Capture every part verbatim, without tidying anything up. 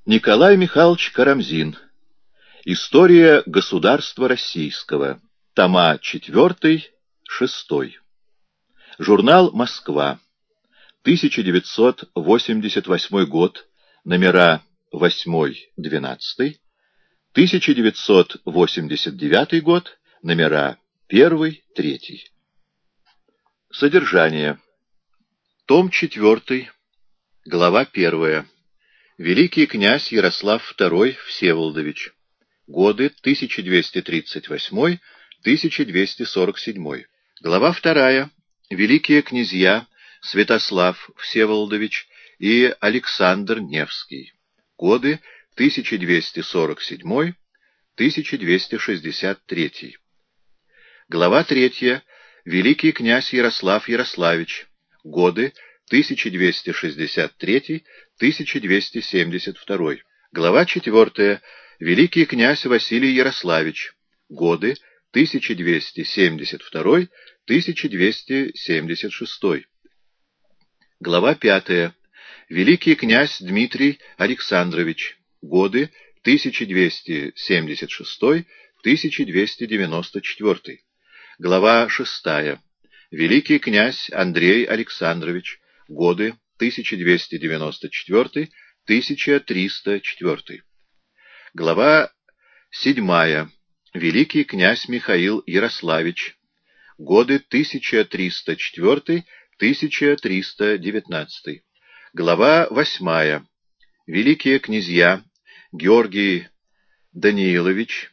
Николай Михайлович Карамзин. История государства российского. Тома четвертый, шестой. Журнал «Москва». тысяча девятьсот восемьдесят восьмой год. Номера восьмой, двенадцатый. тысяча девятьсот восемьдесят девятый год. Номера первый, третий. Содержание. Том четвертый. Глава первая. Великий князь Ярослав второй Всеволодович. Годы тысяча двести тридцать восьмой — тысяча двести сорок седьмой. Глава вторая. Великие князья Святослав Всеволодович и Александр Невский. Годы тысяча двести сорок седьмой — тысяча двести шестьдесят третий. Глава третья. Великий князь Ярослав Ярославич. Годы тысяча двести шестьдесят третий — тысяча двести семьдесят второй. Глава четвертая. Великий князь Василий Ярославич. Годы тысяча двести семьдесят второй — тысяча двести семьдесят шестой. Глава пятая. Великий князь Дмитрий Александрович. Годы тысяча двести семьдесят шестой — тысяча двести девяносто четвёртый. Глава шестая. Великий князь Андрей Александрович. Годы тысяча двести девяносто четвёртый — тысяча триста четвёртый. Глава седьмая. Великий князь Михаил Ярославич. Годы тысяча триста четвёртый — тысяча триста девятнадцатый. Глава восьмая. Великие князья Георгий Даниилович,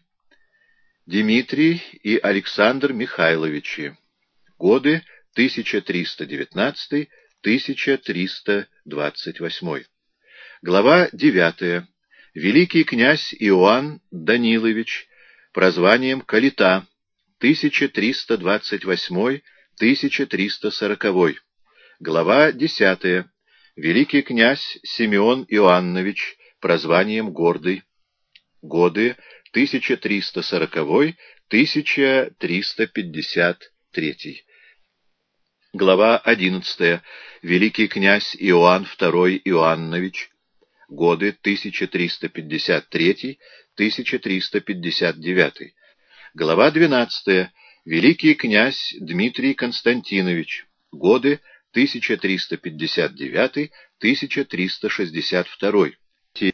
Дмитрий и Александр Михайловичи. Годы тысяча триста девятнадцатый — тысяча триста двадцать восьмой. Глава девятая. Великий князь Иоанн Данилович, прозванием Калита, тысяча триста двадцать восьмой — тысяча триста сороковой. Глава десятая. Великий князь Симеон Иоаннович, прозванием Гордый. Годы тысяча триста сороковой — тысяча триста пятьдесят третий. Глава одиннадцатая. Великий князь Иоанн второй Иоаннович. Годы тысяча триста пятьдесят третий — тысяча триста пятьдесят девятый. Глава двенадцатая. Великий князь Дмитрий Константинович. Годы тысяча триста пятьдесят девятый — тысяча триста шестьдесят второй.